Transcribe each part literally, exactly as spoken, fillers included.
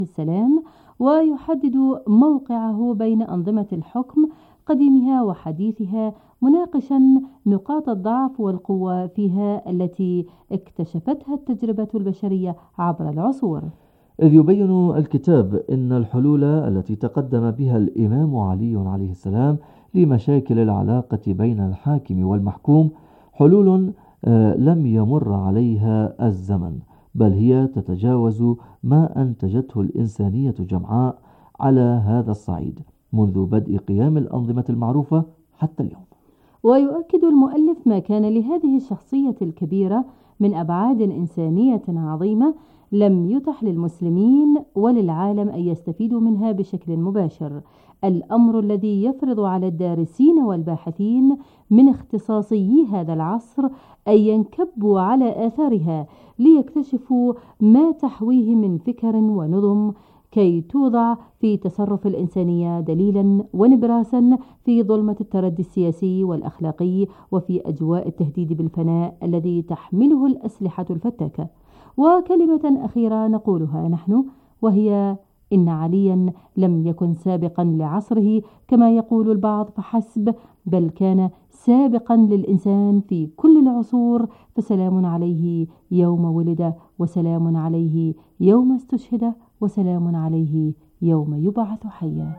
السلام، ويحدد موقعه بين أنظمة الحكم قديمها وحديثها، مناقشا نقاط الضعف والقوة فيها التي اكتشفتها التجربة البشرية عبر العصور. إذ يبين الكتاب أن الحلول التي تقدم بها الإمام علي عليه السلام لمشاكل العلاقة بين الحاكم والمحكوم حلول لم يمر عليها الزمن، بل هي تتجاوز ما أنتجته الإنسانية جمعاء على هذا الصعيد منذ بدء قيام الأنظمة المعروفة حتى اليوم. ويؤكد المؤلف ما كان لهذه الشخصية الكبيرة من أبعاد إنسانية عظيمة لم يتح للمسلمين وللعالم أن يستفيدوا منها بشكل مباشر، الأمر الذي يفرض على الدارسين والباحثين من اختصاصيي هذا العصر أن ينكبوا على آثارها ليكتشفوا ما تحويه من فكر ونظم، كي توضع في تصرف الإنسانية دليلا ونبراسا في ظلمة التردي السياسي والأخلاقي وفي أجواء التهديد بالفناء الذي تحمله الأسلحة الفتاكة. وكلمة أخيرة نقولها نحن، وهي إن عليا لم يكن سابقا لعصره كما يقول البعض فحسب، بل كان سابقا للإنسان في كل العصور، فسلام عليه يوم ولد، وسلام عليه يوم استشهد، وسلام عليه يوم يبعث حيا.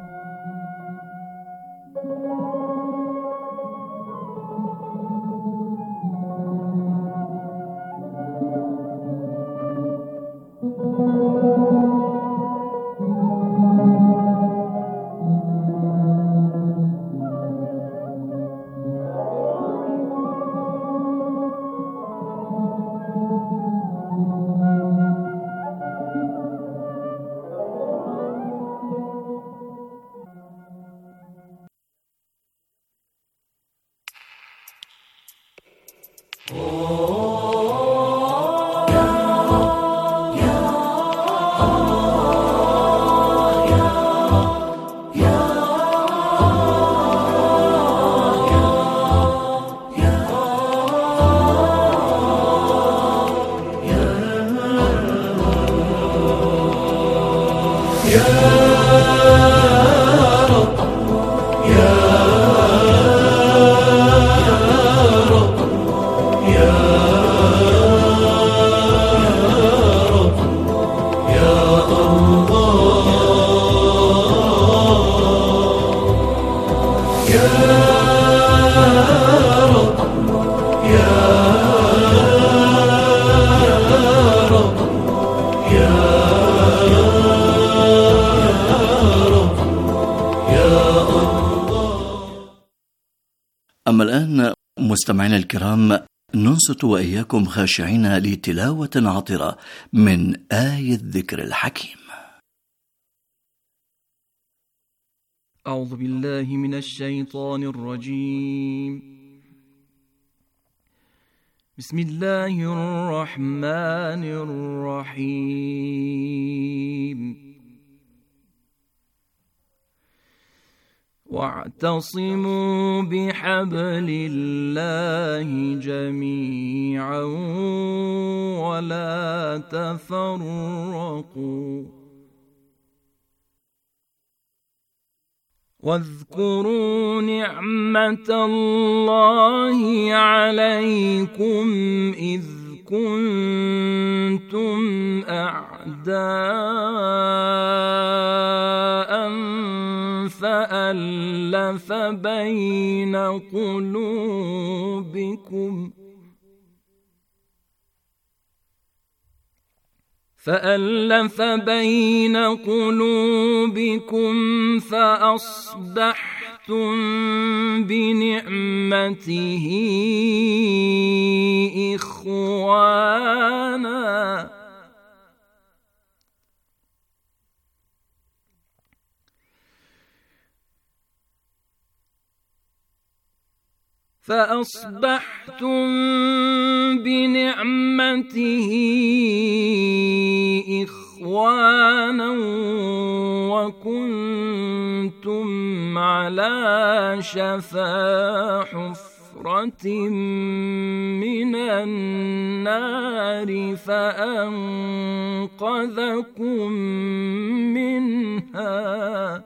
أما الآن مستمعينا الكرام، ننصت وإياكم خاشعين لتلاوة عطرة من آية الذكر الحكيم. أعوذ بالله من الشيطان الرجيم. بسم الله الرحمن الرحيم. واعتصموا بحبل الله جميعا ولا تفرقوا واذكروا نعمة الله عليكم إذ كنتم أعداء فألف بين قلوبكم فألف بين قلوبكم فأصبحتم بنعمته إخوانا فأصبحتم بنعمته إخوانا وكنتم على شفا حفرة شفرة من النار فأنقذكم منها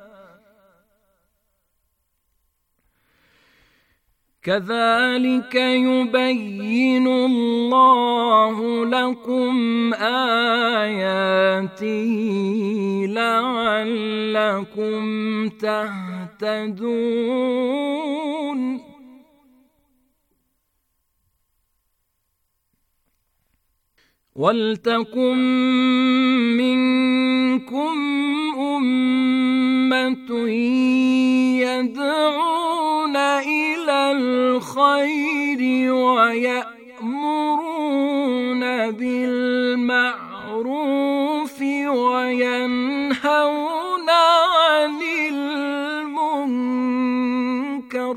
كذلك يبين الله لكم آياته لعلكم تهتدون ولتكن منكم أمة يدعون إلى الخير ويأمرون بالمعروف وينهون عن المنكر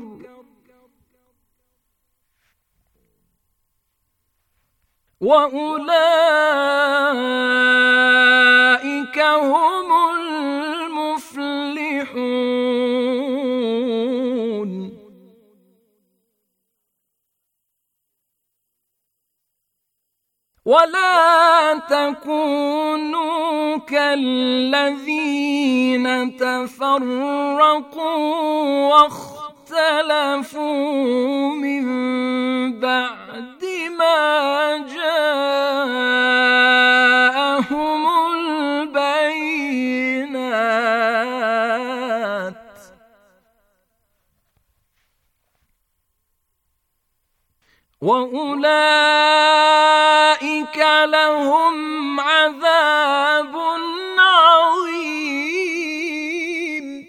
وأولئك هم المفلحون. ولا تكونوا كالذين تفرقوا واختلفوا من بعد ما جاءهم البينات وأولئك لهم عذاب عظيم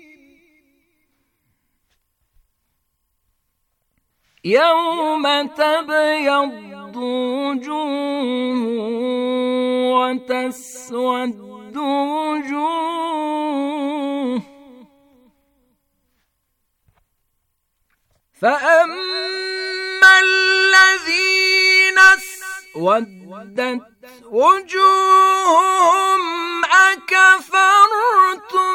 يوم تبيض وجوه وتسود وجوه فأما الذين اسودت وجوههم أكفرتم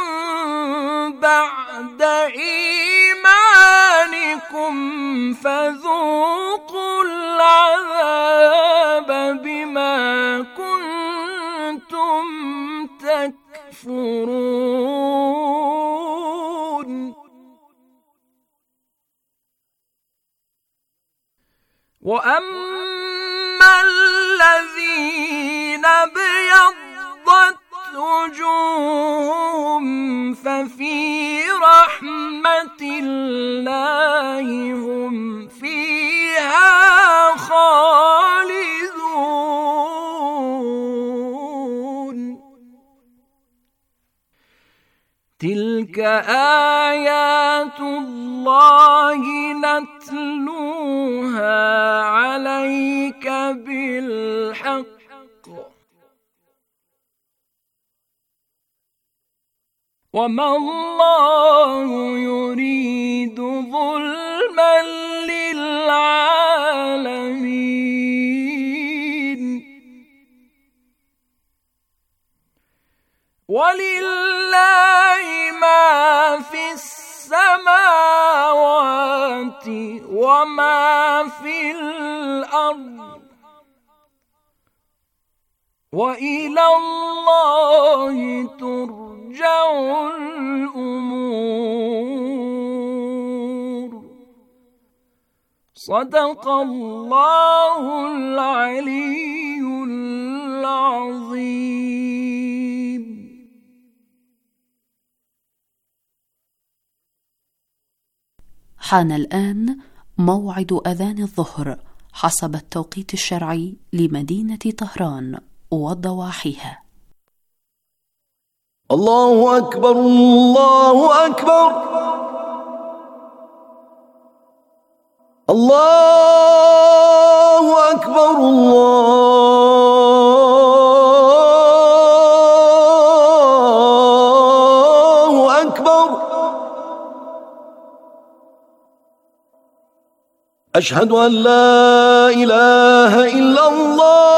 بعد إيمانكم فذوقوا العذاب بما كنتم تكفرون. وأما الذين ابيضت وجوههم ففي رحمة الله هم فيها خالدون. تلك آيات الله نتلوها عليك بالحق وما الله يريد ظلما للعالمين. ولله ما في السماوات وما في الأرض وإلى الله ترجع الأمور. صدق الله العلي العظيم. حان الآن موعد أذان الظهر حسب التوقيت الشرعي لمدينة طهران وضواحيها. الله أكبر الله أكبر الله أكبر الله أكبر. أشهد أن لا إله إلا الله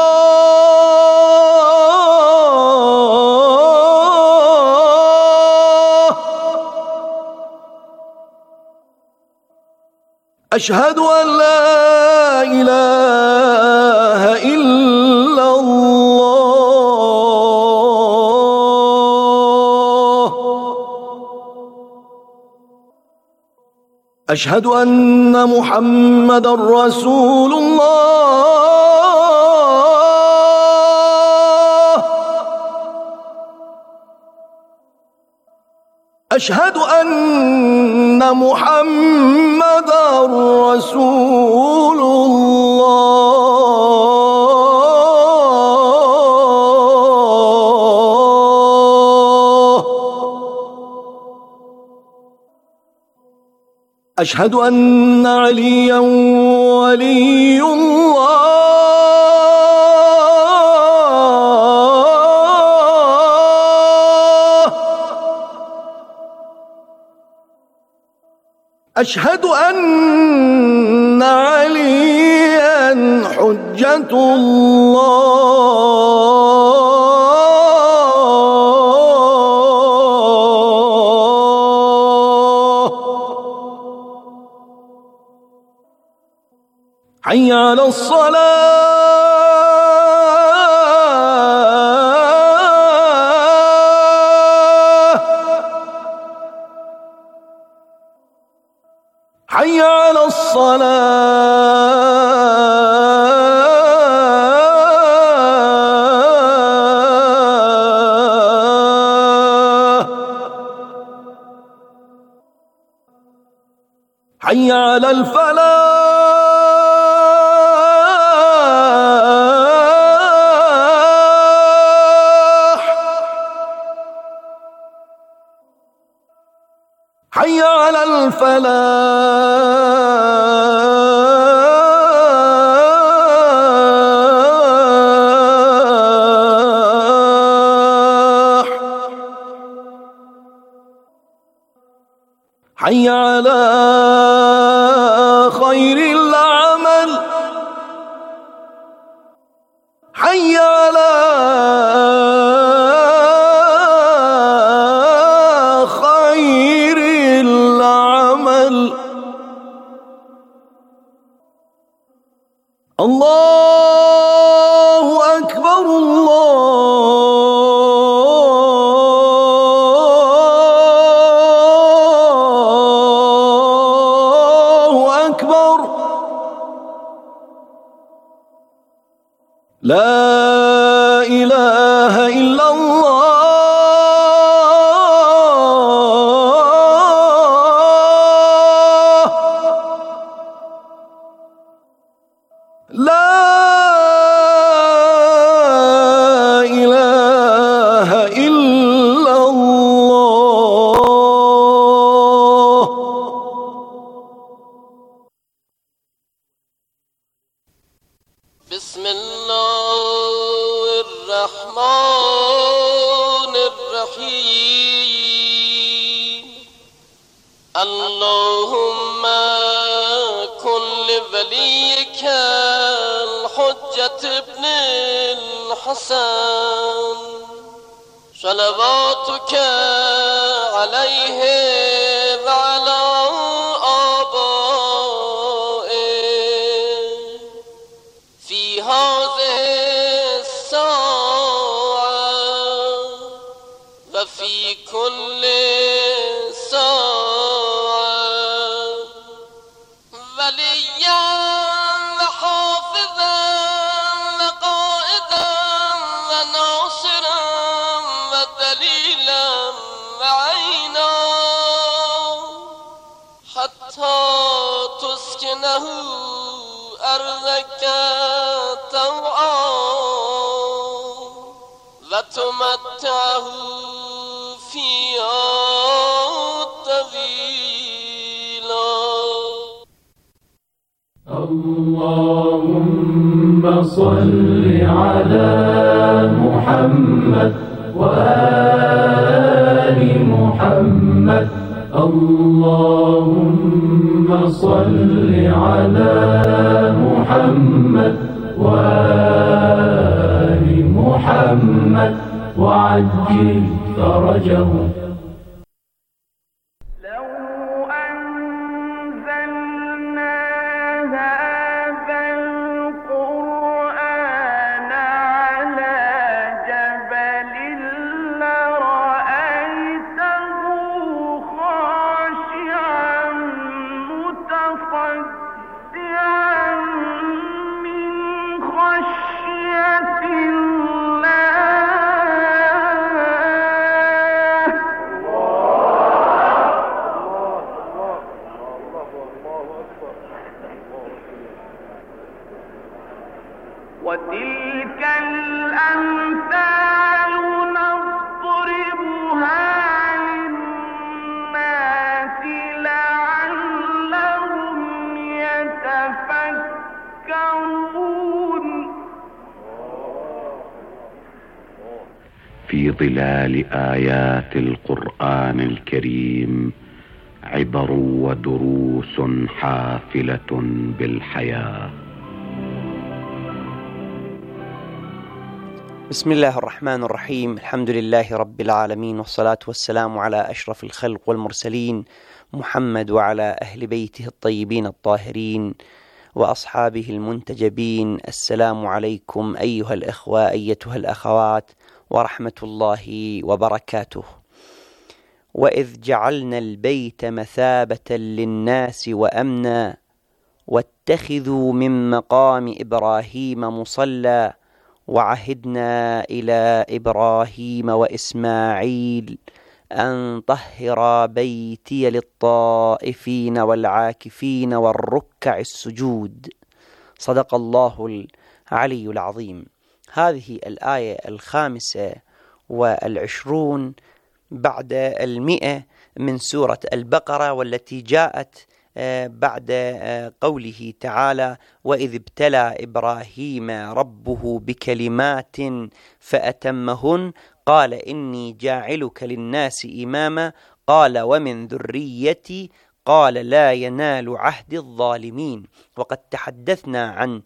أشهد أن لا إله إلا الله. أشهد أن محمدا رسول الله. أشهد أن محمدا رسول الله. أشهد أن عليا ولي الله. أشهد أن عليا حجة الله. حي على الصلاة. حي على الصلاة. حي على الفلاح. حي على الفلاح. حي على خير العمل. حي على خير العمل. الله أكبر الله أكبر. لا إله إلا الله. لا إله إلا الله. بسم الله الرحمن الرحيم. اللهم كن لوليك الحجة ابن الحسن صلواتك عليه وعلى آبائه في هذه الساعة وفي كل ساعة وليا وحافظا وقائدا وناصرا ودليلا وعينا حتى تسكنه أرضك طوعا وتمتعه فيها طويلا. اللهم صل على محمد وآل محمد. اللهم صل على محمد وآل محمد وعجل فرجه. لو أنزلنا ظلال آيات القرآن الكريم عبر ودروس حافلة بالحياة. بسم الله الرحمن الرحيم. الحمد لله رب العالمين، والصلاة والسلام على أشرف الخلق والمرسلين محمد وعلى أهل بيته الطيبين الطاهرين وأصحابه المنتجبين. السلام عليكم أيها الإخوة أيتها الأخوات ورحمة الله وبركاته. وإذ جعلنا البيت مثابة للناس وأمنا واتخذوا من مقام إبراهيم مصلى وعهدنا إلى إبراهيم وإسماعيل أن طهر بيتي للطائفين والعاكفين والركع السجود. صدق الله العلي العظيم. هذه الآية الخامسة والعشرون بعد المئة من سورة البقرة، والتي جاءت بعد قوله تعالى: وإذ ابتلى إبراهيم ربه بكلمات فأتمهن قال إني جاعلك للناس إماما قال ومن ذريتي قال لا ينال عهد الظالمين. وقد تحدثنا عن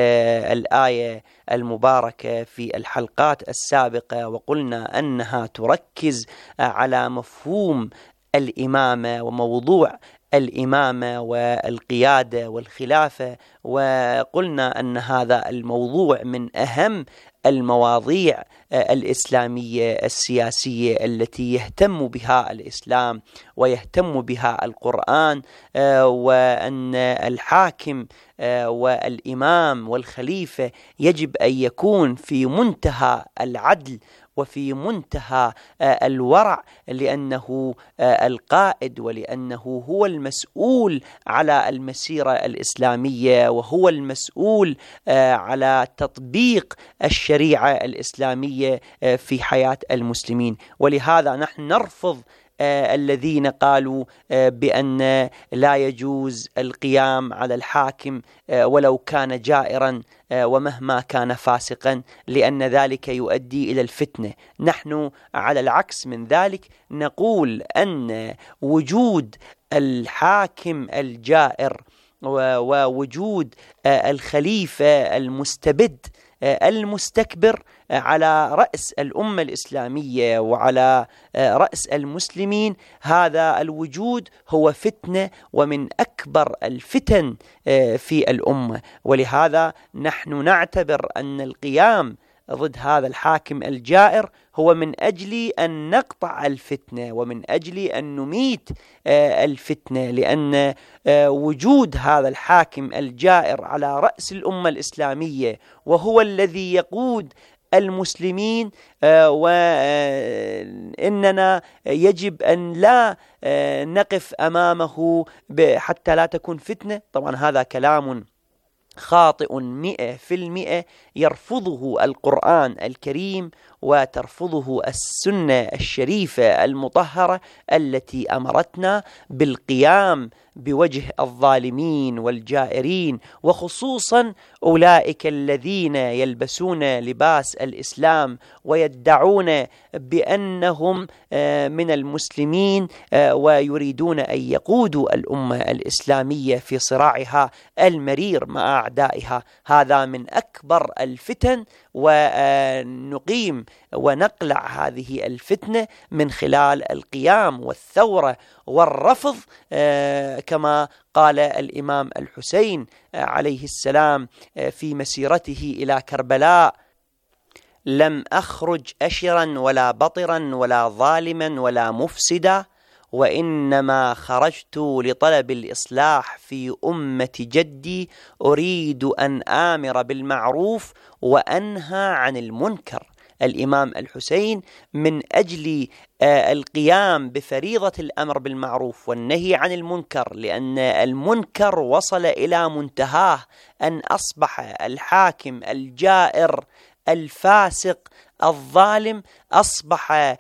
الآية المباركة في الحلقات السابقة، وقلنا أنها تركز على مفهوم الإمامة وموضوع الإمامة والقيادة والخلافة، وقلنا أن هذا الموضوع من أهم المواضيع الإسلامية السياسية التي يهتم بها الإسلام ويهتم بها القرآن، وأن الحاكم والإمام والخليفة يجب أن يكون في منتهى العدل وفي منتهى الورع، لأنه القائد ولأنه هو المسؤول على المسيرة الإسلامية، وهو المسؤول على تطبيق الشريعة الإسلامية في حياة المسلمين. ولهذا نحن نرفض الذين قالوا بأن لا يجوز القيام على الحاكم ولو كان جائرا ومهما كان فاسقا، لأن ذلك يؤدي إلى الفتنة. نحن على العكس من ذلك نقول أن وجود الحاكم الجائر ووجود الخليفة المستبد المستكبر على رأس الأمة الإسلامية وعلى رأس المسلمين، هذا الوجود هو فتنة ومن أكبر الفتن في الأمة. ولهذا نحن نعتبر أن القيام ضد هذا الحاكم الجائر هو من أجل أن نقطع الفتنة ومن أجل أن نميت الفتنة، لأن وجود هذا الحاكم الجائر على رأس الأمة الإسلامية وهو الذي يقود المسلمين، وإننا يجب أن لا نقف أمامه حتى لا تكون فتنة. طبعا هذا كلام خاطئ مئة في المئة يرفضه القرآن الكريم وترفضه السنة الشريفة المطهرة التي أمرتنا بالقيام بوجه الظالمين والجائرين، وخصوصا أولئك الذين يلبسون لباس الإسلام ويدعون بأنهم من المسلمين ويريدون أن يقودوا الأمة الإسلامية في صراعها المرير مع أعدائها. هذا من أكبر الفتن، ونقيم ونقلع هذه الفتنة من خلال القيام والثورة والرفض، كما قال الإمام الحسين عليه السلام في مسيرته إلى كربلاء: لم أخرج أشرا ولا بطرا ولا ظالما ولا مفسدا، وإنما خرجت لطلب الإصلاح في أمة جدي، أريد أن آمر بالمعروف وأنهى عن المنكر. الإمام الحسين من أجل القيام بفريضة الأمر بالمعروف والنهي عن المنكر، لأن المنكر وصل إلى منتهاه أن أصبح الحاكم الجائر الفاسق الظالم أصبح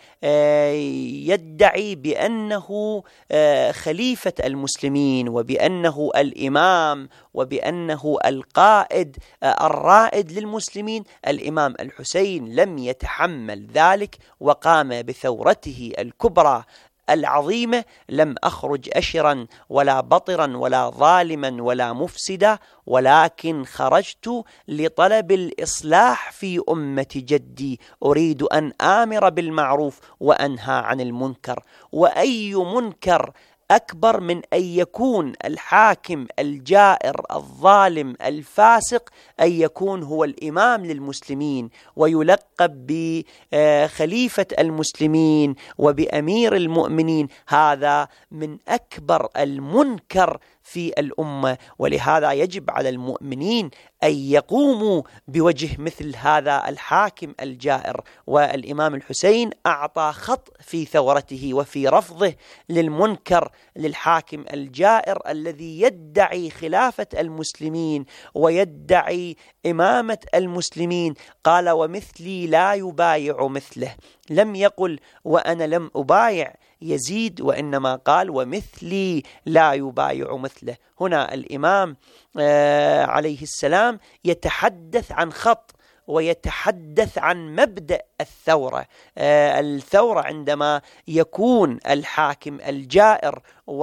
يدعي بأنه خليفة المسلمين وبأنه الإمام وبأنه القائد الرائد للمسلمين. الإمام الحسين لم يتحمل ذلك وقام بثورته الكبرى العظيمة. لم أخرج أشرا ولا بطرا ولا ظالما ولا مفسدا، ولكن خرجت لطلب الإصلاح في أمة جدي، أريد أن آمر بالمعروف وأنهى عن المنكر. وأي منكر أكبر من أن يكون الحاكم الجائر الظالم الفاسق أن يكون هو الإمام للمسلمين ويلقب بخليفة المسلمين وبأمير المؤمنين؟ هذا من أكبر المنكر في الأمة، ولهذا يجب على المؤمنين أن يقوموا بوجه مثل هذا الحاكم الجائر. والإمام الحسين أعطى خط في ثورته وفي رفضه للمنكر للحاكم الجائر الذي يدعي خلافة المسلمين ويدعي إمامة المسلمين. قال: ومثلي لا يبايع مثله. لم يقل وأنا لم أبايع يزيد، وإنما قال ومثلي لا يبايع مثله. هنا الإمام آه عليه السلام يتحدث عن خط ويتحدث عن مبدأ الثورة. آه الثورة عندما يكون الحاكم الجائر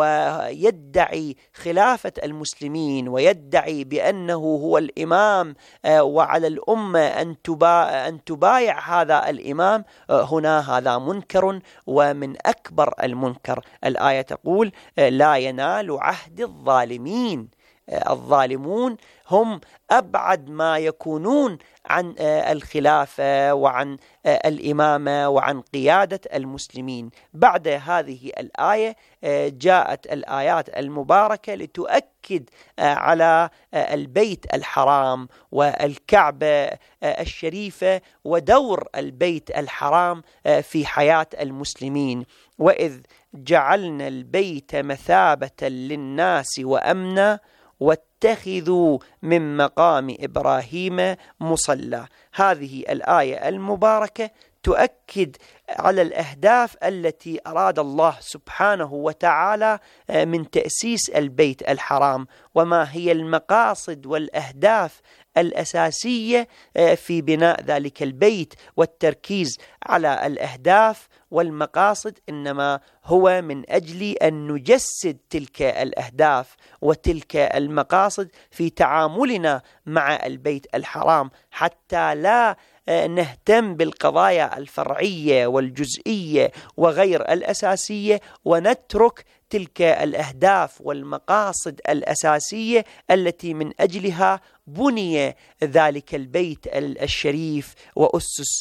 ويدعي خلافة المسلمين ويدعي بأنه هو الإمام آه وعلى الأمة أن تبا أن تبايع هذا الإمام، آه هنا هذا منكر ومن أكبر المنكر. الآية تقول: آه لا ينال عهد الظالمين. الظالمون هم أبعد ما يكونون عن الخلافة وعن الإمامة وعن قيادة المسلمين. بعد هذه الآية جاءت الآيات المباركة لتؤكد على البيت الحرام والكعبة الشريفة ودور البيت الحرام في حياة المسلمين. وإذ جعلنا البيت مثابة للناس وأمنا واتخذوا من مقام إبراهيم مصلى. هذه الآية المباركة تؤكد على الأهداف التي أراد الله سبحانه وتعالى من تأسيس البيت الحرام، وما هي المقاصد والأهداف الأساسية في بناء ذلك البيت. والتركيز على الأهداف والمقاصد إنما هو من أجل أن نجسد تلك الأهداف وتلك المقاصد في تعاملنا مع البيت الحرام، حتى لا نهتم بالقضايا الفرعية والجزئية وغير الأساسية ونترك تلك الأهداف والمقاصد الأساسية التي من أجلها بني ذلك البيت الشريف وأسس.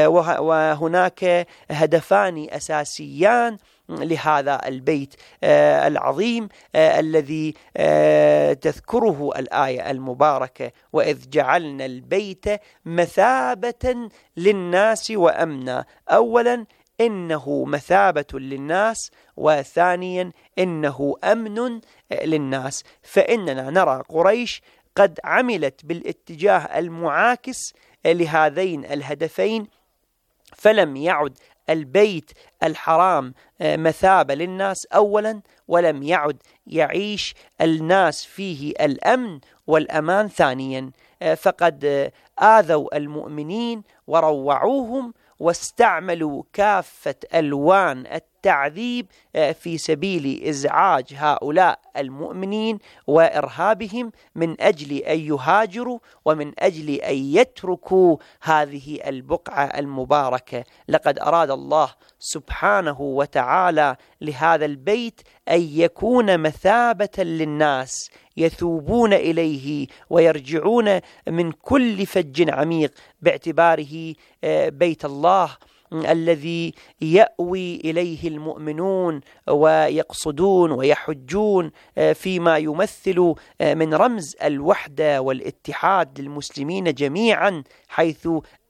وهناك هدفان أساسيان لهذا البيت العظيم الذي تذكره الآية المباركة: وإذ جعلنا البيت مثابة للناس وأمنا. أولا إنه مثابة للناس، وثانيا إنه أمن للناس. فإننا نرى قريش قد عملت بالاتجاه المعاكس لهذين الهدفين، فلم يعد البيت الحرام مثابة للناس أولا، ولم يعد يعيش الناس فيه الأمن والأمان ثانيا. فقد آذوا المؤمنين وروعوهم واستعملوا كافة ألوان التعذيب في سبيل إزعاج هؤلاء المؤمنين وإرهابهم من أجل أن يهاجروا ومن أجل أن يتركوا هذه البقعة المباركة. لقد أراد الله سبحانه وتعالى لهذا البيت أن يكون مثابة للناس يثوبون إليه ويرجعون من كل فج عميق، باعتباره بيت الله الذي يأوي إليه المؤمنون ويقصدون ويحجون، فيما يمثل من رمز الوحدة والاتحاد للمسلمين جميعا، حيث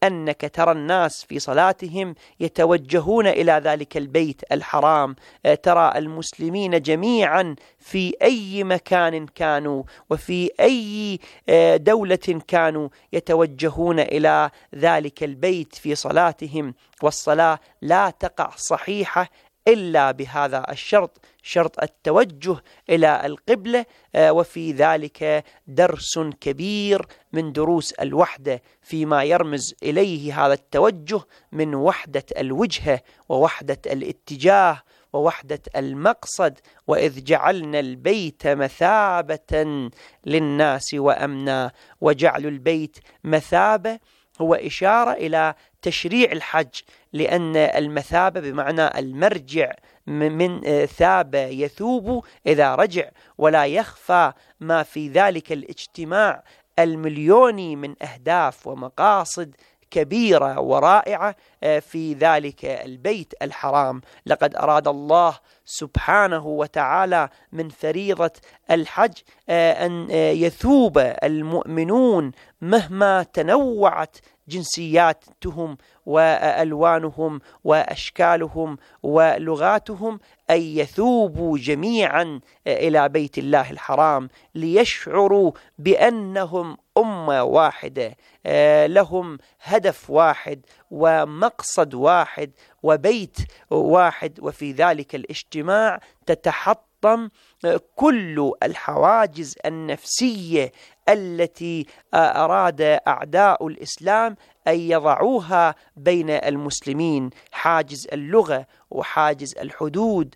أنك ترى الناس في صلاتهم يتوجهون إلى ذلك البيت الحرام، ترى المسلمين جميعا في أي مكان كانوا وفي أي دولة كانوا يتوجهون إلى ذلك البيت في صلاتهم، والصلاة لا تقع صحيحة إلا بهذا الشرط، شرط التوجه إلى القبلة. وفي ذلك درس كبير من دروس الوحدة فيما يرمز إليه هذا التوجه من وحدة الوجهة ووحدة الاتجاه ووحدة المقصد. وإذ جعلنا البيت مثابة للناس وأمنا، وجعل البيت مثابة هو إشارة إلى تشريع الحج، لأن المثابة بمعنى المرجع، من ثاب يثوب إذا رجع، ولا يخفى ما في ذلك الاجتماع المليوني من أهداف ومقاصد كبيرة ورائعة في ذلك البيت الحرام. لقد أراد الله سبحانه وتعالى من فريضة الحج أن يثوب المؤمنون مهما تنوعت جنسياتهم وألوانهم وأشكالهم ولغاتهم، أن يثوبوا جميعا إلى بيت الله الحرام ليشعروا بأنهم أمة واحدة، لهم هدف واحد ومقصد واحد وبيت واحد. وفي ذلك الاجتماع تتحطم كل الحواجز النفسية التي أراد أعداء الإسلام أن يضعوها بين المسلمين، حاجز اللغة وحاجز الحدود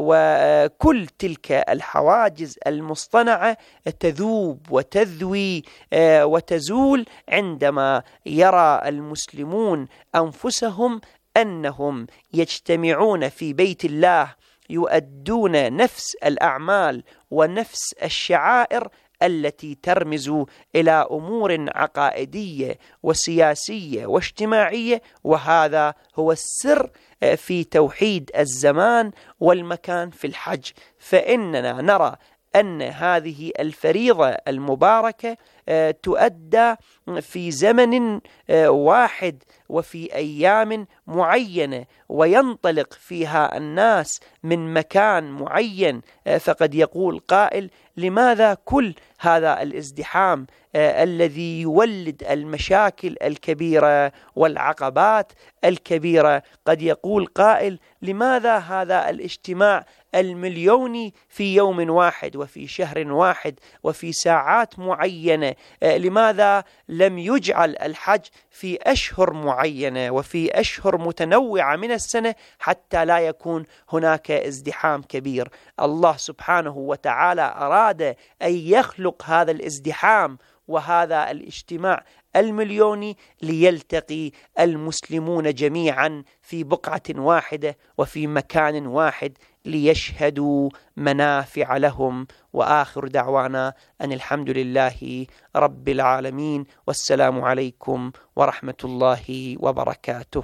وكل تلك الحواجز المصطنعة تذوب وتذوي وتزول عندما يرى المسلمون أنفسهم أنهم يجتمعون في بيت الله يؤدون نفس الأعمال ونفس الشعائر التي ترمز إلى أمور عقائدية وسياسية واجتماعية. وهذا هو السر في توحيد الزمان والمكان في الحج. فإننا نرى أن هذه الفريضة المباركة تؤدى في زمن واحد وفي أيام معينة، وينطلق فيها الناس من مكان معين. فقد يقول قائل: لماذا كل هذا الازدحام الذي يولد المشاكل الكبيرة والعقبات الكبيرة؟ قد يقول قائل: لماذا هذا الاجتماع المليوني في يوم واحد وفي شهر واحد وفي ساعات معينة؟ لماذا لم يجعل الحج في أشهر معينة وفي أشهر متنوعة من السنة حتى لا يكون هناك ازدحام كبير؟ الله سبحانه وتعالى أراد أن يخلق هذا الازدحام وهذا الاجتماع المليوني ليلتقي المسلمون جميعا في بقعة واحدة وفي مكان واحد ليشهدوا منافع لهم. وآخر دعوانا أن الحمد لله رب العالمين، والسلام عليكم ورحمة الله وبركاته.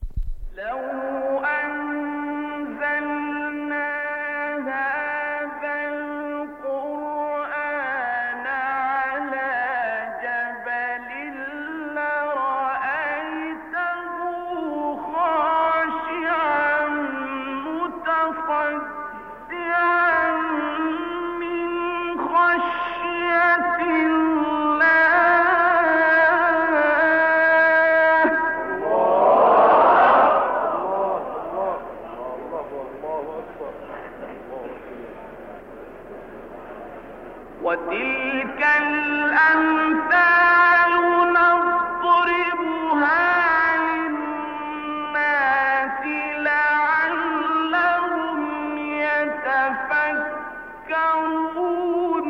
وتلك الأمثال نضربها للناس لعلهم يتفكرون.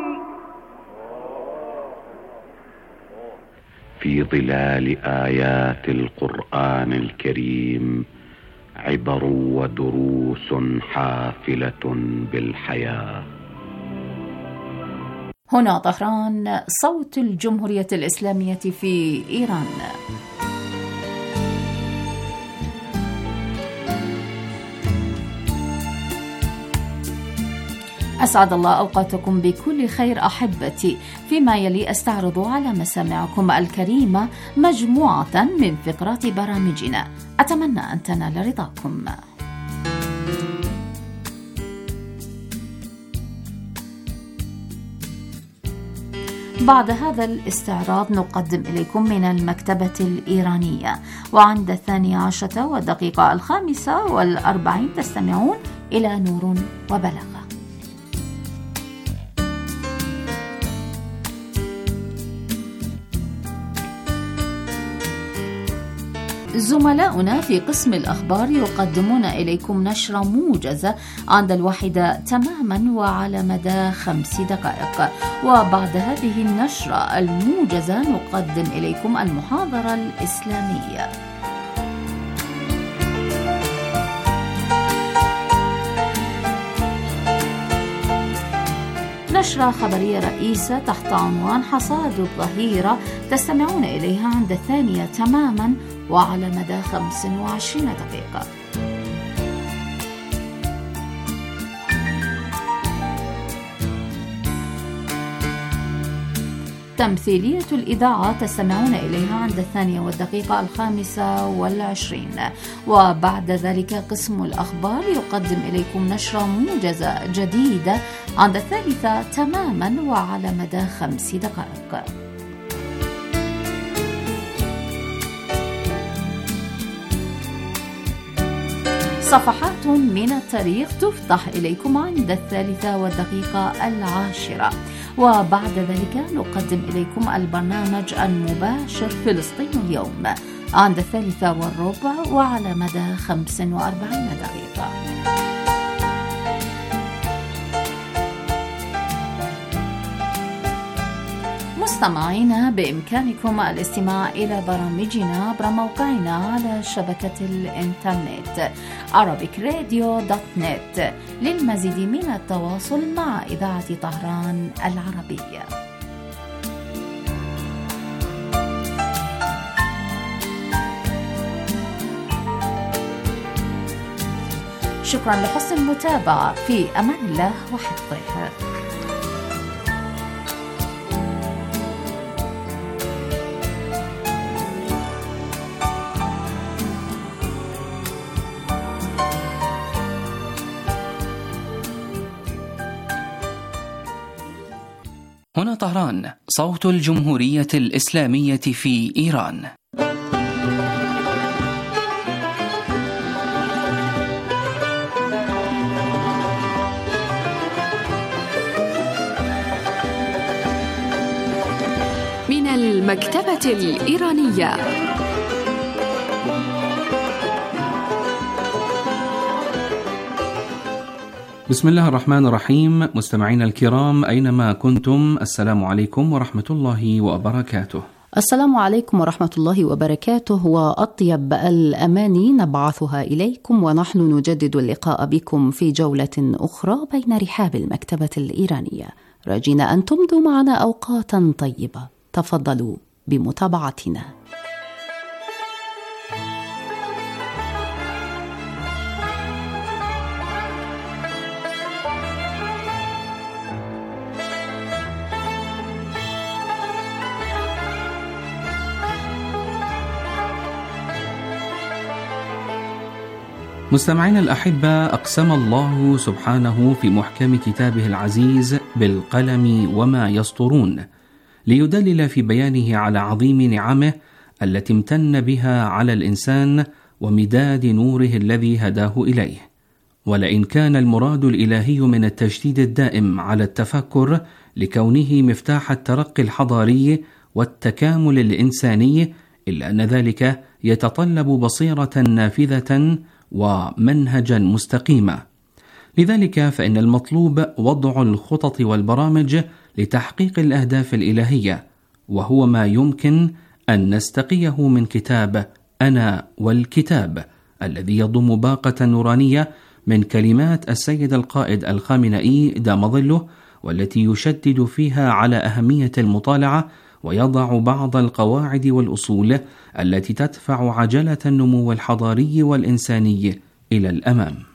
في ظلال آيات القرآن الكريم عبر ودروس حافلة بالحياة. هنا طهران، صوت الجمهورية الإسلامية في إيران. أسعد الله أوقاتكم بكل خير أحبتي. فيما يلي أستعرض على مسامعكم الكريمة مجموعة من فقرات برامجنا، أتمنى أن تنال رضاكم. بعد هذا الاستعراض نقدم إليكم من المكتبة الإيرانية، وعند الثانية عشرة والدقيقة الخامسة والأربعين تستمعون إلى نور وبلاغة. زملاؤنا في قسم الأخبار يقدمون إليكم نشرة موجزة عند الواحدة تماما وعلى مدى خمس دقائق، وبعد هذه النشرة الموجزة نقدم إليكم المحاضرة الإسلامية. نشرة خبرية رئيسة تحت عنوان حصاد الظهيرة تستمعون إليها عند الثانية تماما وعلى مدى خمس وعشرين دقيقة. تمثيلية الإذاعة تستمعون إليها عند الثانية والدقيقة الخامسة والعشرين، وبعد ذلك قسم الأخبار يقدم إليكم نشرة موجزة جديدة عند الثالثة تماما وعلى مدى خمس دقائق. صفحات من التاريخ تفتح إليكم عند الثالثة والدقيقة العاشرة، وبعد ذلك نقدم إليكم البرنامج المباشر فلسطين اليوم عند الثالثة والربع وعلى مدى خمس وأربعين دقيقة. مستمعينا، بإمكانكم الاستماع إلى برامجنا عبر موقعنا على شبكة الإنترنت arabic radio dot net للمزيد من التواصل مع إذاعة طهران العربية. شكرا لحسن المتابعة، في أمان الله وحفظه. هنا طهران، صوت الجمهورية الإسلامية في إيران. من المكتبة الإيرانية. بسم الله الرحمن الرحيم. مستمعينا الكرام أينما كنتم، السلام عليكم ورحمة الله وبركاته. السلام عليكم ورحمة الله وبركاته، وأطيب الأماني نبعثها إليكم ونحن نجدد اللقاء بكم في جولة أخرى بين رحاب المكتبة الإيرانية، راجين أن تمضوا معنا أوقاتا طيبة. تفضلوا بمتابعتنا. مستمعينا الأحبة، أقسم الله سبحانه في محكم كتابه العزيز بالقلم وما يسطرون، ليدلل في بيانه على عظيم نعمه التي امتن بها على الإنسان ومداد نوره الذي هداه إليه. ولئن كان المراد الإلهي من التجديد الدائم على التفكر لكونه مفتاح الترقي الحضاري والتكامل الإنساني، إلا أن ذلك يتطلب بصيرة نافذة ومنهجا مستقيما. لذلك فإن المطلوب وضع الخطط والبرامج لتحقيق الأهداف الإلهية، وهو ما يمكن أن نستقيه من كتاب أنا والكتاب الذي يضم باقة نورانية من كلمات السيد القائد الخامنئي دام ظله، والتي يشدد فيها على أهمية المطالعة ويضع بعض القواعد والأصول التي تدفع عجلة النمو الحضاري والإنساني إلى الأمام.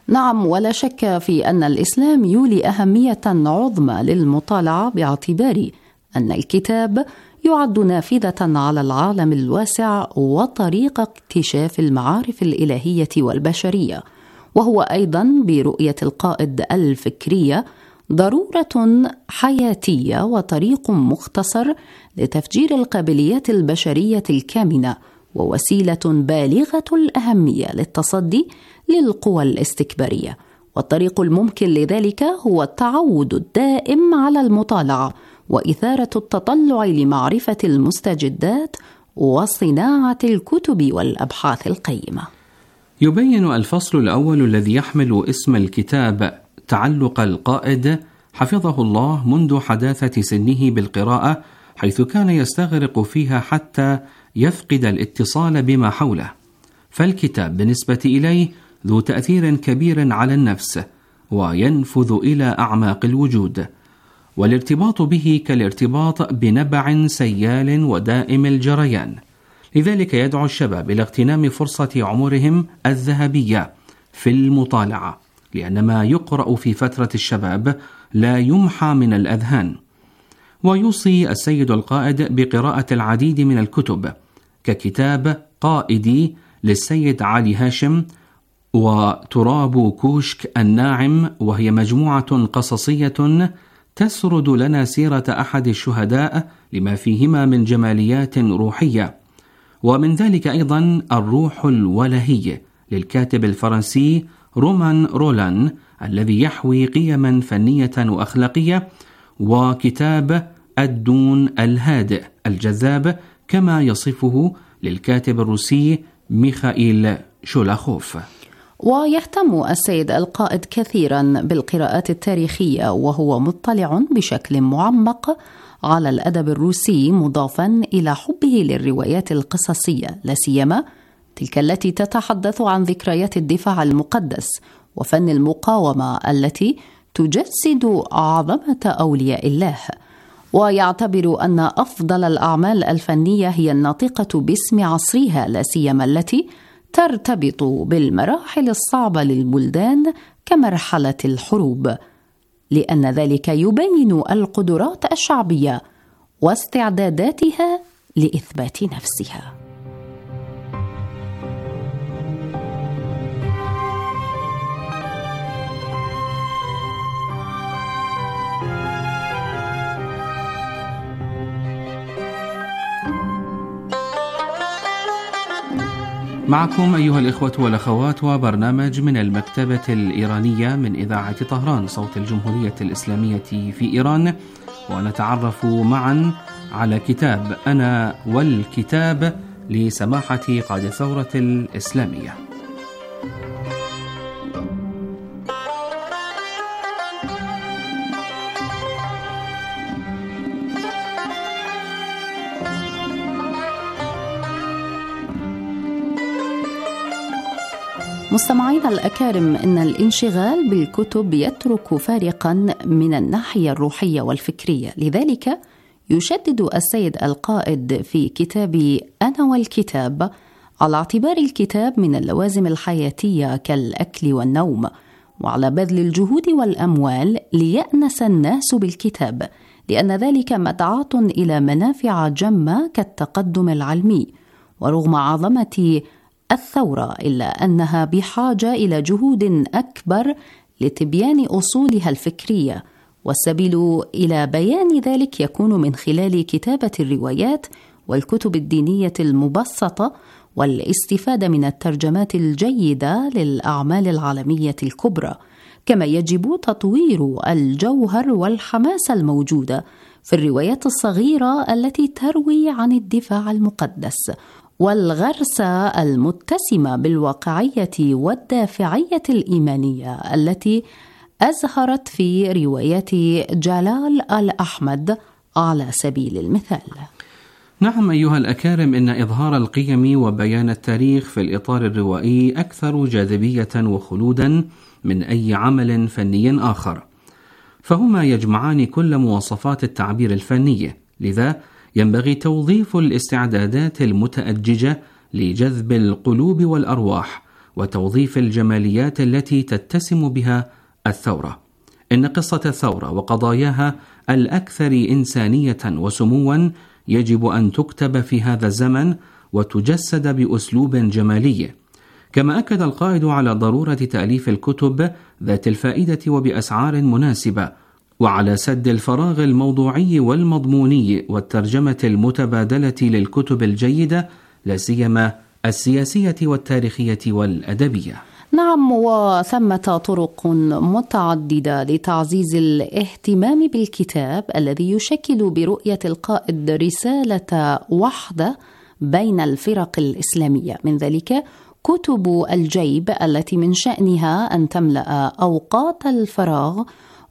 نعم، ولا شك في أن الإسلام يولي أهمية عظمى للمطالعة باعتبار أن الكتاب يعد نافذة على العالم الواسع وطريقة اكتشاف المعارف الإلهية والبشرية، وهو أيضا برؤية القائد الفكرية ضرورة حياتية وطريق مختصر لتفجير القابليات البشرية الكامنة، ووسيلة بالغة الأهمية للتصدي للقوى الاستكبارية. والطريق الممكن لذلك هو التعود الدائم على المطالعة وإثارة التطلع لمعرفة المستجدات وصناعة الكتب والأبحاث القيمة. يبين الفصل الأول الذي يحمل اسم الكتاب تعلق القائد حفظه الله منذ حداثة سنه بالقراءة، حيث كان يستغرق فيها حتى يفقد الاتصال بما حوله، فالكتاب بالنسبة إليه ذو تأثير كبير على النفس وينفذ إلى أعماق الوجود، والارتباط به كالارتباط بنبع سيال ودائم الجريان. لذلك يدعو الشباب إلى اغتنام فرصة عمرهم الذهبية في المطالعة، لأن ما يقرأ في فترة الشباب لا يمحى من الأذهان. ويوصي السيد القائد بقراءة العديد من الكتب ككتاب قائدي للسيد علي هاشم، وتراب كوشك الناعم، وهي مجموعة قصصية تسرد لنا سيرة أحد الشهداء لما فيهما من جماليات روحية. ومن ذلك أيضا الروح الولهي للكاتب الفرنسي رومان رولان، الذي يحوي قيما فنية وأخلاقية، وكتاب الدون الهادئ الجذاب كما يصفه للكاتب الروسي ميخائيل شولاخوف. ويهتم السيد القائد كثيرا بالقراءات التاريخية، وهو مطلع بشكل معمق على الأدب الروسي، مضافا إلى حبه للروايات القصصية، لا سيما تلك التي تتحدث عن ذكريات الدفاع المقدس وفن المقاومة التي تجسد عظمة أولياء الله. ويعتبر أن أفضل الأعمال الفنية هي الناطقة باسم عصرها، لا سيما التي ترتبط بالمراحل الصعبة للبلدان كمرحلة الحروب، لأن ذلك يبين القدرات الشعبية واستعداداتها لإثبات نفسها. معكم أيها الإخوة والأخوات وبرنامج من المكتبة الإيرانية من إذاعة طهران صوت الجمهورية الإسلامية في إيران، ونتعرف معا على كتاب أنا والكتاب لسماحة قائد الثورة الإسلامية. مستمعينا الأكارم، إن الانشغال بالكتب يترك فارقا من الناحية الروحية والفكرية، لذلك يشدد السيد القائد في كتاب أنا والكتاب على اعتبار الكتاب من اللوازم الحياتية كالأكل والنوم، وعلى بذل الجهود والأموال ليأنس الناس بالكتاب، لأن ذلك مدعاة إلى منافع جمة كالتقدم العلمي. ورغم عظمة الثورة إلا أنها بحاجة إلى جهود أكبر لتبيان أصولها الفكرية، والسبيل إلى بيان ذلك يكون من خلال كتابة الروايات والكتب الدينية المبسطة والاستفادة من الترجمات الجيدة للأعمال العالمية الكبرى، كما يجب تطوير الجوهر والحماسة الموجودة في الروايات الصغيرة التي تروي عن الدفاع المقدس، والغرسة المتسمة بالواقعية والدافعية الإيمانية التي أزهرت في روايات جلال الأحمد على سبيل المثال. نعم أيها الأكارم، إن إظهار القيم وبيان التاريخ في الإطار الروائي أكثر جاذبية وخلودا من أي عمل فني آخر، فهما يجمعان كل مواصفات التعبير الفني، لذا ينبغي توظيف الاستعدادات المتأججة لجذب القلوب والأرواح وتوظيف الجماليات التي تتسم بها الثورة. إن قصة الثورة وقضاياها الأكثر إنسانية وسموا يجب أن تكتب في هذا الزمن وتجسد بأسلوب جمالي. كما أكد القائد على ضرورة تأليف الكتب ذات الفائدة وبأسعار مناسبة، وعلى سد الفراغ الموضوعي والمضموني والترجمة المتبادلة للكتب الجيدة، لا سيما السياسية والتاريخية والأدبية. نعم، وثمة طرق متعددة لتعزيز الاهتمام بالكتاب الذي يشكل برؤية القائد رسالة وحدة بين الفرق الإسلامية، من ذلك كتب الجيب التي من شأنها أن تملأ أوقات الفراغ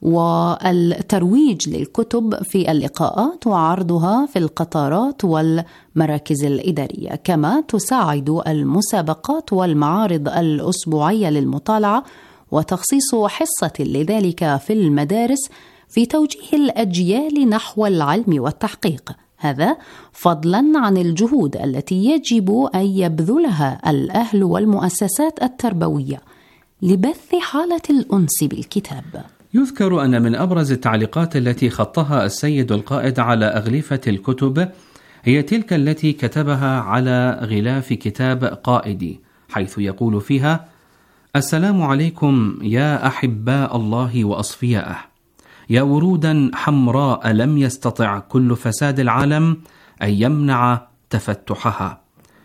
والترويج للكتب في اللقاءات وعرضها في القطارات والمراكز الإدارية، كما تساعد المسابقات والمعارض الأسبوعية للمطالعة وتخصيص حصة لذلك في المدارس في توجيه الأجيال نحو العلم والتحقيق، هذا فضلا عن الجهود التي يجب أن يبذلها الأهل والمؤسسات التربوية لبث حالة الأنس بالكتاب. يذكر أن من أبرز التعليقات التي خطها السيد القائد على أغلفة الكتب هي تلك التي كتبها على غلاف كتاب قائدي، حيث يقول فيها: السلام عليكم يا أحباء الله وأصفياءه، يا ورودا حمراء لم يستطع كل فساد العالم أن يمنع تفتحها.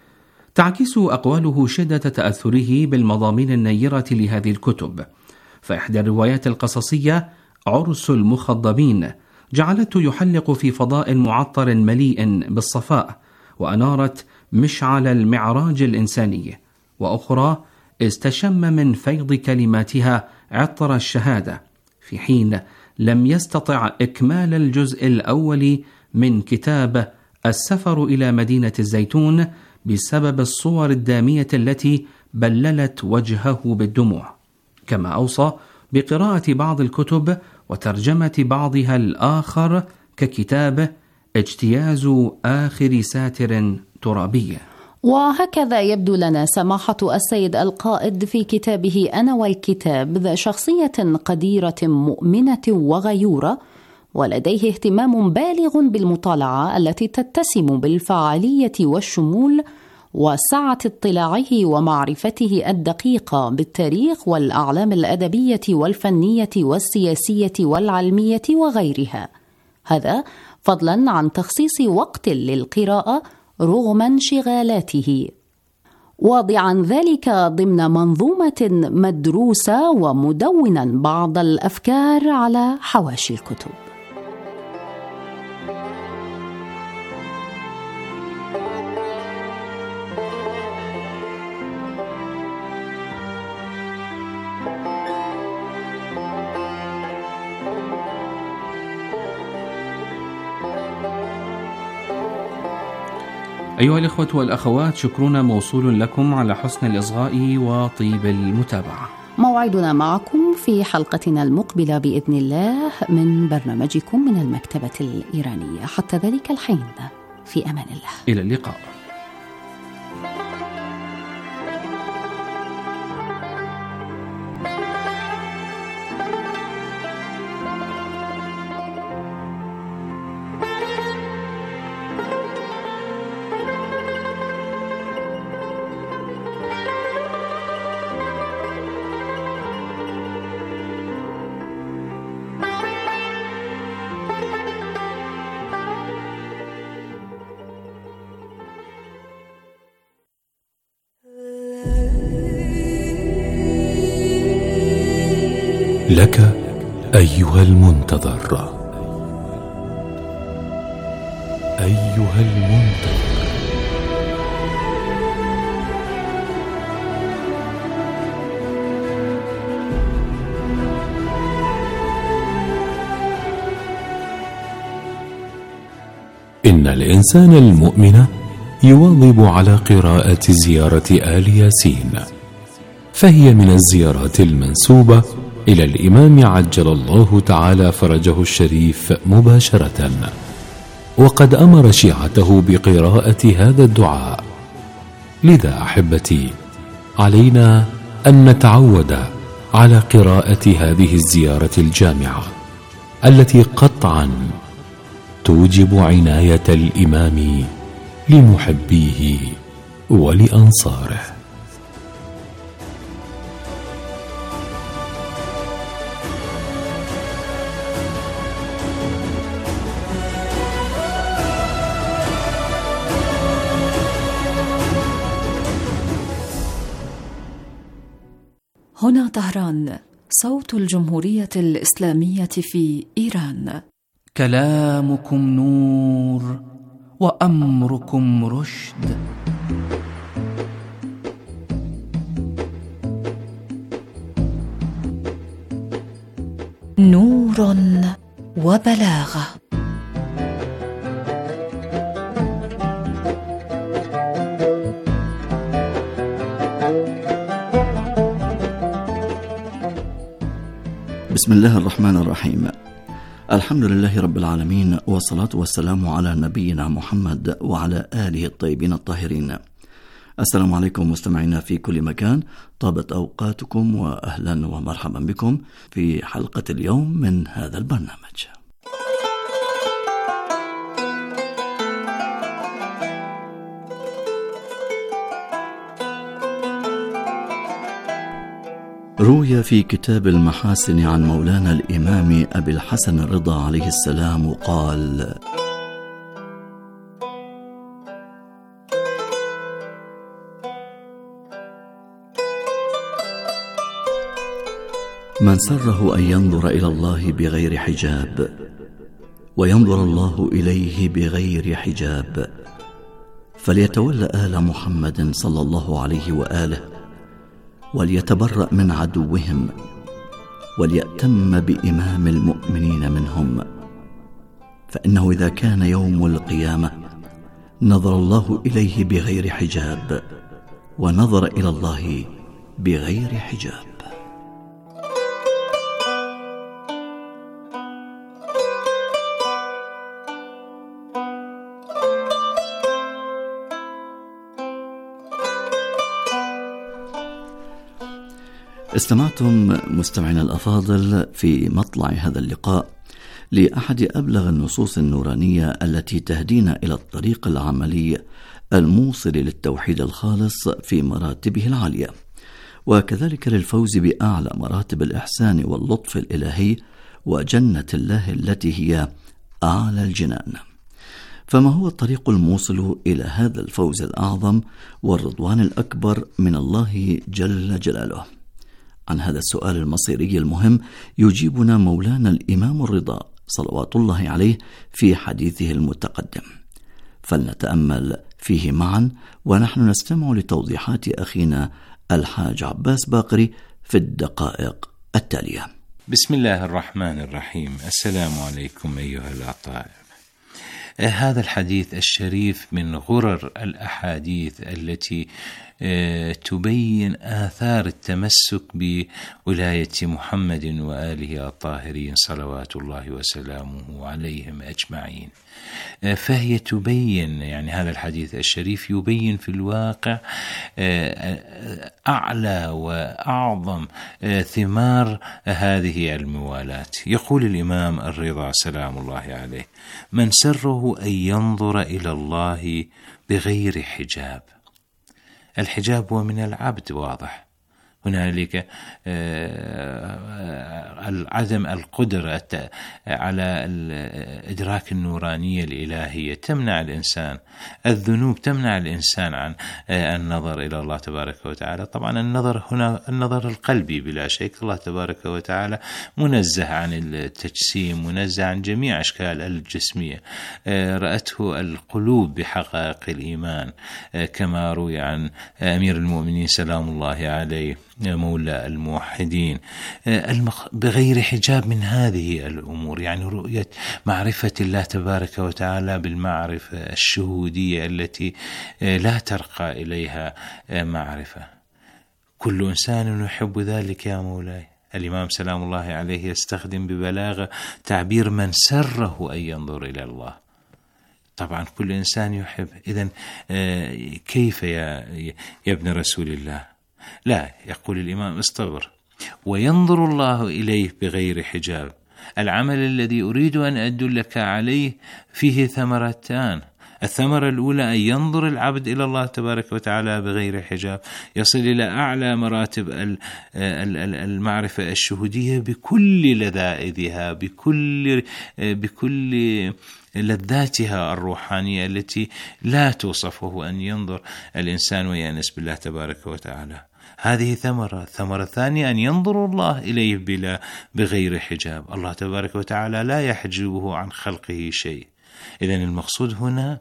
تعكس أقواله شدة تأثره بالمضامين النيرة لهذه الكتب، فإحدى الروايات القصصية عرس المخضبين جعلته يحلق في فضاء معطر مليء بالصفاء وأنارت مشعل المعراج الإنساني، وأخرى استشم من فيض كلماتها عطر الشهادة، في حين لم يستطع إكمال الجزء الأول من كتاب السفر إلى مدينة الزيتون بسبب الصور الدامية التي بللت وجهه بالدموع. كما أوصى بقراءة بعض الكتب وترجمة بعضها الآخر ككتاب اجتياز آخر ساتر ترابي. وهكذا يبدو لنا سماحة السيد القائد في كتابه أنا والكتاب ذا شخصية قديرة مؤمنة وغيورة، ولديه اهتمام بالغ بالمطالعة التي تتسم بالفعالية والشمول وسعة اطلاعه ومعرفته الدقيقة بالتاريخ والأعلام الأدبية والفنية والسياسية والعلمية وغيرها، هذا فضلا عن تخصيص وقت للقراءة رغم انشغالاته، واضعا ذلك ضمن منظومة مدروسة ومدونا بعض الأفكار على حواشي الكتب. أيها الإخوة والأخوات، شكرنا موصول لكم على حسن الإصغاء وطيب المتابعة. موعدنا معكم في حلقتنا المقبلة بإذن الله من برنامجكم من المكتبة الإيرانية. حتى ذلك الحين في أمان الله، إلى اللقاء. لك أيها المنتظر، أيها المنتظر، إن الإنسان المؤمن يواظب على قراءة زيارة آل ياسين، فهي من الزيارات المنسوبة إلى الإمام عجل الله تعالى فرجه الشريف مباشرة، وقد أمر شيعته بقراءة هذا الدعاء. لذا أحبتي، علينا أن نتعود على قراءة هذه الزيارة الجامعة التي قطعا توجب عناية الإمام لمحبيه ولأنصاره. هنا طهران، صوت الجمهورية الإسلامية في إيران. كلامكم نور وأمركم رشد. نور وبلاغة. بسم الله الرحمن الرحيم. الحمد لله رب العالمين، والصلاة والسلام على نبينا محمد وعلى آله الطيبين الطاهرين. السلام عليكم مستمعينا في كل مكان، طابت أوقاتكم وأهلا ومرحبا بكم في حلقة اليوم من هذا البرنامج. روي في كتاب المحاسن عن مولانا الإمام أبي الحسن الرضا عليه السلام قال: من سره أن ينظر إلى الله بغير حجاب وينظر الله إليه بغير حجاب فليتولى آل محمد صلى الله عليه وآله، وليتبرأ من عدوهم، وليأتم بإمام المؤمنين منهم، فإنه إذا كان يوم القيامة نظر الله إليه بغير حجاب ونظر إلى الله بغير حجاب. استمعتم مستمعينا الأفاضل في مطلع هذا اللقاء لأحد أبلغ النصوص النورانية التي تهدينا إلى الطريق العملي الموصل للتوحيد الخالص في مراتبه العالية، وكذلك للفوز بأعلى مراتب الإحسان واللطف الإلهي وجنة الله التي هي أعلى الجنان. فما هو الطريق الموصل إلى هذا الفوز الأعظم والرضوان الأكبر من الله جل جلاله؟ عن هذا السؤال المصيري المهم يجيبنا مولانا الإمام الرضا صلوات الله عليه في حديثه المتقدم، فلنتأمل فيه معا ونحن نستمع لتوضيحات أخينا الحاج عباس باقري في الدقائق التالية. بسم الله الرحمن الرحيم. السلام عليكم أيها الأطفال. هذا الحديث الشريف من غرر الأحاديث التي تبين آثار التمسك بولاية محمد وآله الطاهرين صلوات الله وسلامه عليهم أجمعين. فهي تبين، يعني هذا الحديث الشريف يبين في الواقع أعلى وأعظم ثمار هذه الموالاة. يقول الإمام الرضا سلام الله عليه: من سره أن ينظر إلى الله بغير حجاب. الحجاب هو من العبد، واضح هنالك عدم القدرة على إدراك النورانية الإلهية تمنع الإنسان، الذنوب تمنع الإنسان عن النظر إلى الله تبارك وتعالى. طبعا النظر هنا النظر القلبي بلا شك، الله تبارك وتعالى منزه عن التجسيم، منزه عن جميع أشكال الجسمية، رأته القلوب بحقائق الإيمان كما روي عن أمير المؤمنين سلام الله عليه مولى الموحدين بغير حجاب من هذه الأمور، يعني رؤية معرفة الله تبارك وتعالى بالمعرفة الشهودية التي لا ترقى إليها معرفة. كل إنسان يحب ذلك يا مولاي. الإمام سلام الله عليه يستخدم ببلاغة تعبير من سره أن ينظر إلى الله. طبعا كل إنسان يحب. إذن كيف يا, يا ابن رسول الله؟ لا، يقول الإمام اصطبر وينظر الله إليه بغير حجاب. العمل الذي أريد أن أدلك عليه فيه ثمرتان. الثمرة الأولى أن ينظر العبد إلى الله تبارك وتعالى بغير حجاب، يصل إلى أعلى مراتب المعرفة الشهودية بكل لذائذها، بكل بكل لذاتها الروحانية التي لا توصف، وهو أن ينظر الإنسان ويأنس بالله تبارك وتعالى. هذه ثمرة. ثمرة ثانية أن ينظر الله إليه بلا بغير حجاب. الله تبارك وتعالى لا يحجبه عن خلقه شيء. إذن المقصود هنا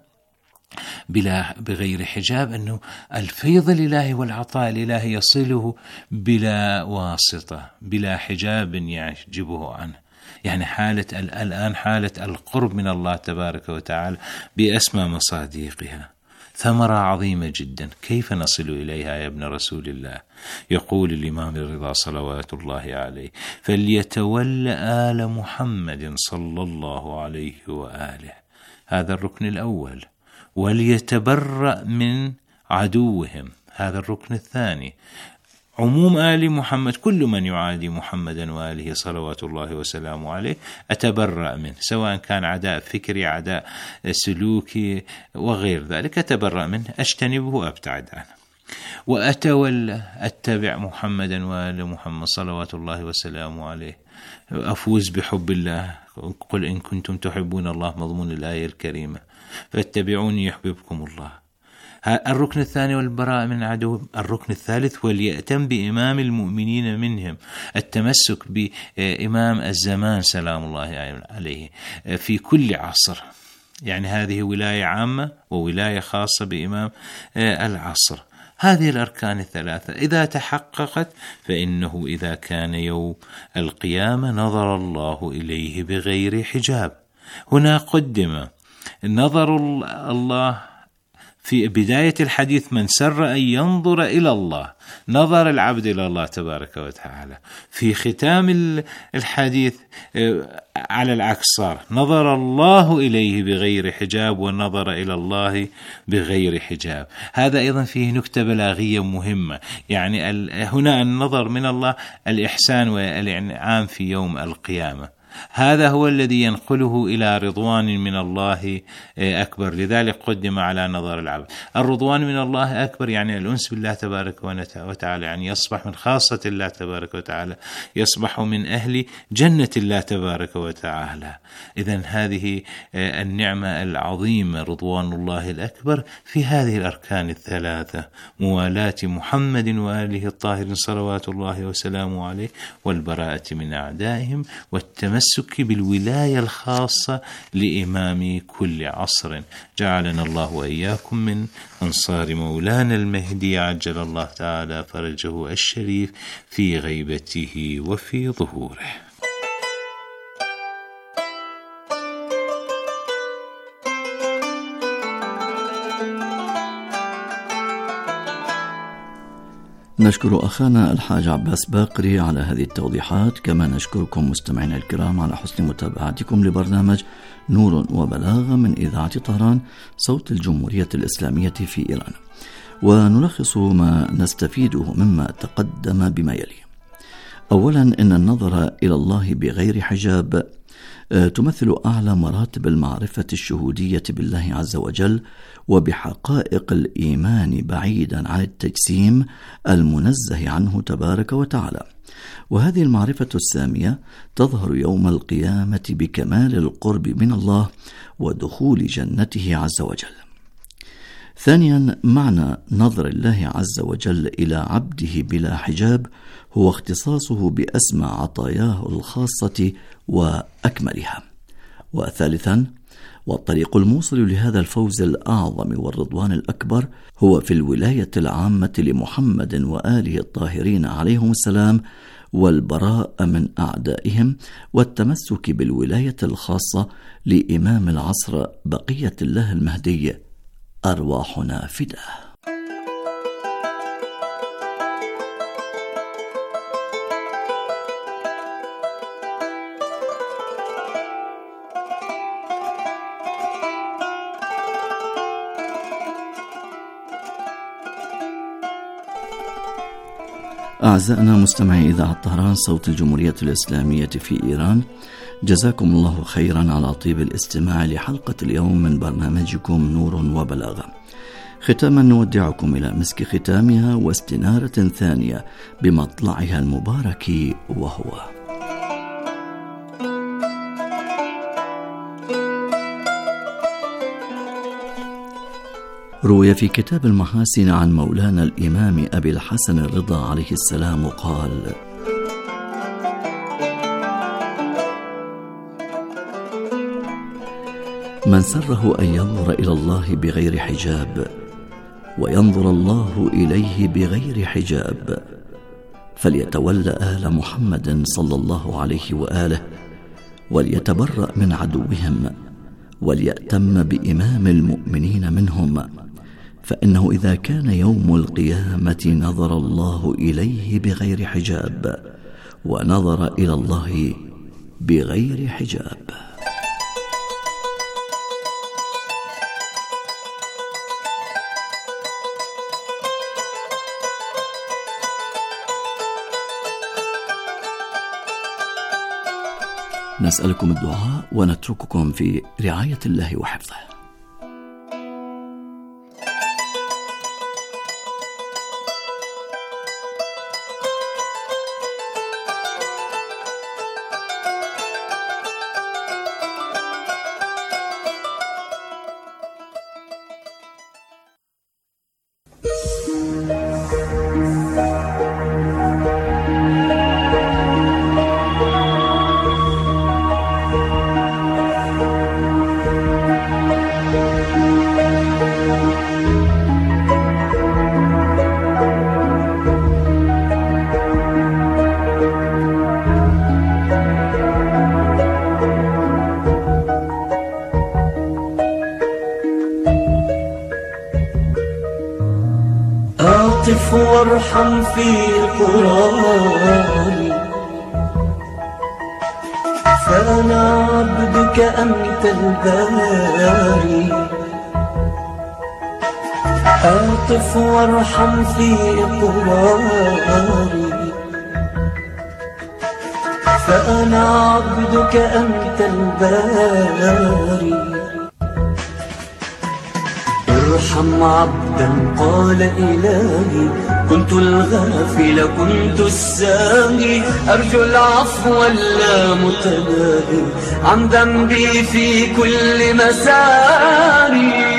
بلا بغير حجاب أنه الفيض الإلهي والعطاء الإلهي يصله بلا واسطة، بلا حجاب يحجبه عنه. يعني حالة الآن حالة القرب من الله تبارك وتعالى بأسمى مصادقها، ثمرة عظيمة جدا. كيف نصل إليها يا ابن رسول الله؟ يقول الإمام الرضا صلوات الله عليه: فليتولى آل محمد صلى الله عليه وآله. هذا الركن الأول. وليتبرأ من عدوهم. هذا الركن الثاني. عموم آل محمد، كل من يعادي محمدا وآله صلوات الله وسلامه عليه أتبرأ منه، سواء كان عداء فكري، عداء سلوكي وغير ذلك، أتبرأ منه، أجتنبه، أبتعد عنه. وأتولى أتبع محمدا وآل محمد صلوات الله وسلامه عليه، أفوز بحب الله. قل إن كنتم تحبون الله، مضمون الآية الكريمة، فاتبعوني يحببكم الله. الركن الثاني والبراء من عدو. الركن الثالث وليأتم بإمام المؤمنين منهم، التمسك بإمام الزمان سلام الله عليه في كل عصر. يعني هذه ولاية عامة وولاية خاصة بإمام العصر. هذه الأركان الثلاثة إذا تحققت فإنه إذا كان يوم القيامة نظر الله إليه بغير حجاب. هنا قدم نظر الله في بداية الحديث: من سر أن ينظر إلى الله، نظر العبد إلى الله تبارك وتعالى. في ختام الحديث على العكس صار: نظر الله إليه بغير حجاب ونظر إلى الله بغير حجاب. هذا أيضا فيه نكتة بلاغية مهمة. يعني هنا النظر من الله الإحسان والإنعام في يوم القيامة، هذا هو الذي ينقله إلى رضوان من الله أكبر، لذلك قدم على نظر العبد. الرضوان من الله أكبر يعني الأنس بالله تبارك وتعالى، يعني يصبح من خاصة الله تبارك وتعالى، يصبح من أهل جنة الله تبارك وتعالى. إذن هذه النعمة العظيمة رضوان الله الأكبر في هذه الأركان الثلاثة: موالاة محمد وآله الطاهرين صلوات الله وسلامه عليه، والبراءة من أعدائهم، والتمسك بالولاية الخاصة لإمام كل عصر. جعلنا الله وإياكم من أنصار مولانا المهدي عجل الله تعالى فرجه الشريف في غيبته وفي ظهوره. نشكر أخانا الحاج عباس باقري على هذه التوضيحات، كما نشكركم مستمعينا الكرام على حسن متابعتكم لبرنامج نور وبلاغة من إذاعة طهران صوت الجمهورية الإسلامية في إيران. ونلخص ما نستفيده مما تقدم بما يلي. أولا، إن النظر إلى الله بغير حجاب تمثل أعلى مراتب المعرفة الشهودية بالله عز وجل وبحقائق الإيمان بعيدا عن التجسيم المنزه عنه تبارك وتعالى. وهذه المعرفة السامية تظهر يوم القيامة بكمال القرب من الله ودخول جنته عز وجل. ثانيا، معنى نظر الله عز وجل إلى عبده بلا حجاب هو اختصاصه بأسمى عطاياه الخاصة وأكملها. وثالثا، والطريق الموصل لهذا الفوز الأعظم والرضوان الأكبر هو في الولاية العامة لمحمد وآله الطاهرين عليهم السلام، والبراء من أعدائهم، والتمسك بالولاية الخاصة لإمام العصر بقية الله المهدي أرواحنا فداه. أعزائنا مستمعي إذاعة طهران صوت الجمهورية الإسلامية في إيران، جزاكم الله خيرا على طيب الاستماع لحلقة اليوم من برنامجكم نور وبلاغة. ختاما نودعكم إلى مسك ختامها واستنارة ثانية بمطلعها المبارك، وهو روي في كتاب المحاسن عن مولانا الإمام أبي الحسن الرضا عليه السلام قال: من سره أن ينظر إلى الله بغير حجاب وينظر الله إليه بغير حجاب فليتولى آل محمد صلى الله عليه وآله وليتبرأ من عدوهم وليأتم بإمام المؤمنين منهم، فإنه إذا كان يوم القيامة نظر الله إليه بغير حجاب ونظر إلى الله بغير حجاب. نسألكم الدعاء ونترككم في رعاية الله وحفظه. أعطف وارحم في قراري، فأنا عبدك أنت الباري. أعطف وارحم في قراري، فأنا عبدك أنت الباري. ارحم عبدا قال إلهي كنت الغافل كنت الساهي، أرجو العفو اللامتناهي عن ذنبي في كل مساري.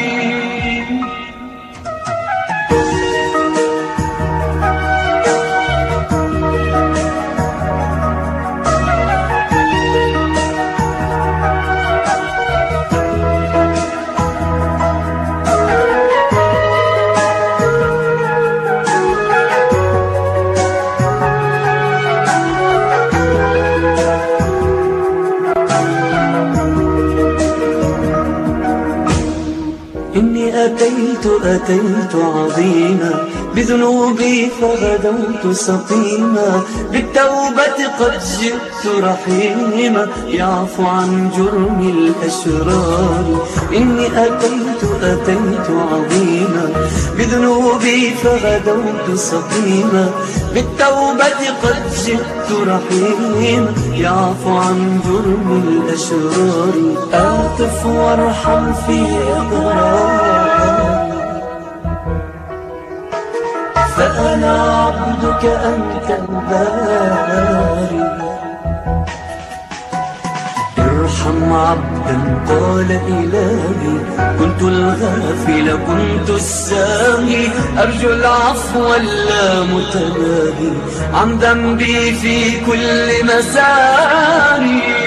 أتيت أتيت عظيما بذنوبي فغدوت سقيما، بالتوبة قد جئت رحيما يعفو عن جرم الأشرار. إني أتيت أتيت عظيما بذنوبي فغدوت سقيما، بالتوبة قد جئت رحيما يعفو عن جرم الأشرار. أعطف وارحم في إقراري، فأنا عبدك أنت الباري. ارحم عبدا قال إلهي كنت الغافل كنت الساهي، أرجو العفو اللامتناهي عن ذنبي في كل مساري.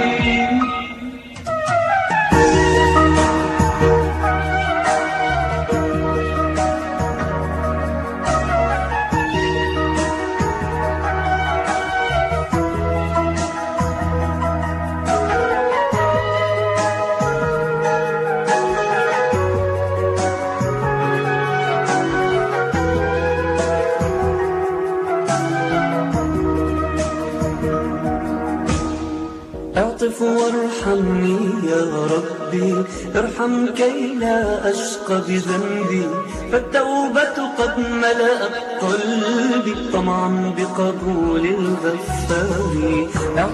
اعطف وارحمني يا ربي، ارحم كي لا أشقى بذنبي، فالتوبة قد ملأت قلبي طمعا بقبول الغفار.